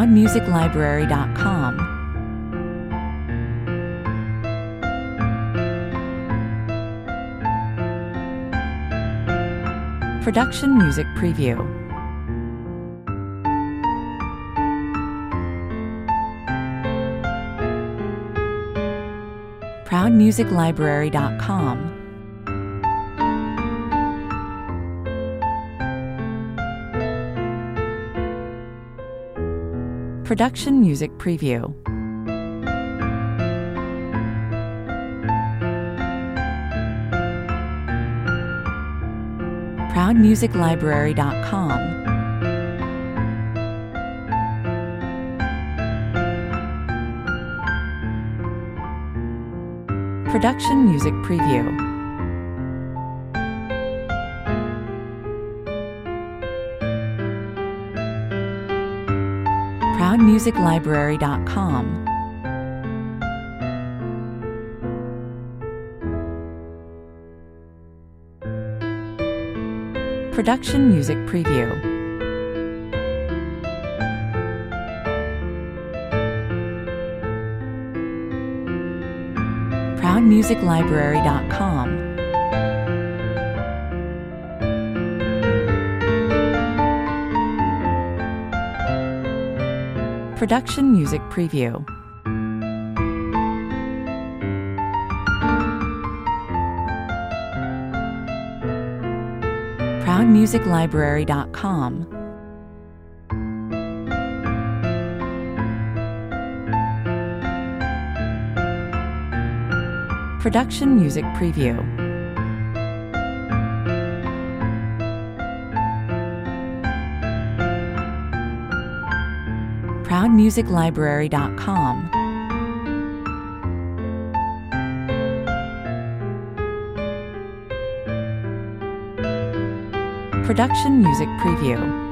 ProudMusicLibrary.com. Production Music Preview. ProudMusicLibrary.com. Production Music Preview. ProudMusicLibrary.com. Production Music Preview. ProudMusicLibrary.com. Production Music Preview. ProudMusicLibrary.com. Production Music Preview. ProudMusicLibrary.com. Production Music Preview. ProudMusicLibrary.com. Production Music Preview.